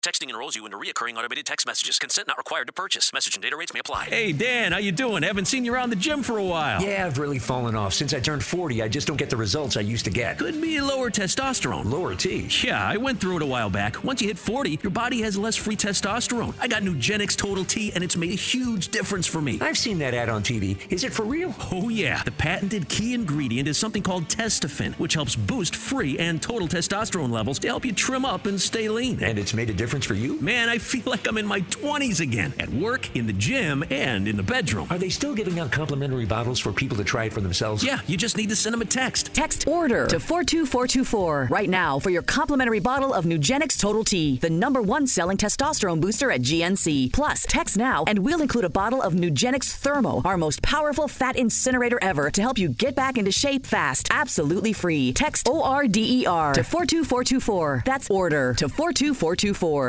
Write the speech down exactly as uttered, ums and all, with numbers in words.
Texting enrolls you into recurring automated text messages. Consent not required to purchase. Message and data rates may apply. Hey, Dan, how you doing? Haven't seen you around the gym for a while. Yeah, I've really fallen off. Since I turned forty, I just don't get the results I used to get. Could be lower testosterone. Lower T? Yeah, I went through it a while back. Once you hit forty, your body has less free testosterone. I got Nugenix Total T, and it's made a huge difference for me. I've seen that ad on T V. Is it for real? Oh, yeah. The patented key ingredient is something called Testofen, which helps boost free and total testosterone levels to help you trim up and stay lean. And it's made a difference for you? Man, I feel like I'm in my twenties again, at work, in the gym, and in the bedroom. Are they still giving out complimentary bottles for people to try it for themselves? Yeah, you just need to send them a text. Text ORDER to four two four two four right now for your complimentary bottle of Nugenix Total T, the number one selling testosterone booster at G N C. Plus, text now and we'll include a bottle of Nugenix Thermo, our most powerful fat incinerator ever, to help you get back into shape fast. Absolutely free. Text O R D E R to four two four two four. That's ORDER to four two four two four.